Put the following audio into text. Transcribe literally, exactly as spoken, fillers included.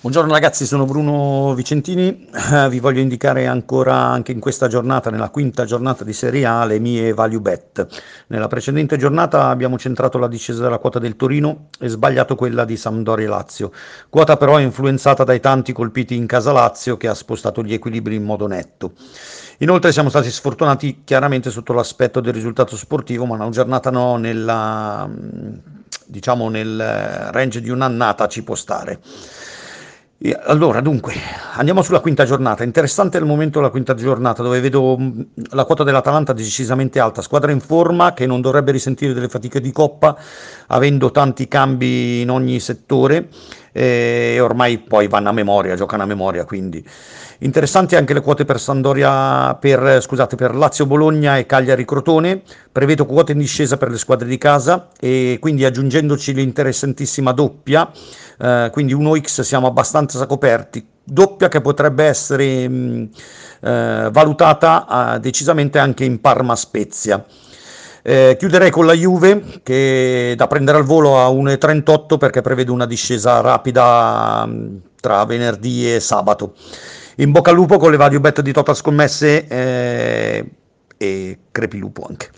Buongiorno ragazzi, sono Bruno Vicentini, eh, vi voglio indicare ancora anche in questa giornata, nella quinta giornata di Serie A, le mie value bet. Nella precedente giornata abbiamo centrato la discesa della quota del Torino e sbagliato quella di Sampdoria e Lazio, quota però influenzata dai tanti colpiti in casa Lazio che ha spostato gli equilibri in modo netto. Inoltre siamo stati sfortunati chiaramente sotto l'aspetto del risultato sportivo, ma una giornata no, nella, diciamo nel range di un'annata ci può stare. E allora, dunque, andiamo sulla quinta giornata. Interessante al momento la quinta giornata, dove vedo mh, la quota dell'Atalanta decisamente alta, squadra in forma che non dovrebbe risentire delle fatiche di coppa, avendo tanti cambi in ogni settore, eh, e ormai poi vanno a memoria, giocano a memoria, quindi interessanti anche le quote per Sandoria, per, scusate, per Lazio Bologna e Cagliari Crotone. Prevedo quote in discesa per le squadre di casa e quindi aggiungendoci l'interessantissima doppia, eh, quindi uno x siamo abbastanza coperti, doppia che potrebbe essere mh, eh, valutata eh, decisamente anche in Parma Spezia. Eh, chiuderei con la Juve che da prendere al volo a uno e trentotto perché prevede una discesa rapida mh, tra venerdì e sabato. In bocca al lupo con le varie bet di Total Scommesse, eh, e crepi lupo anche.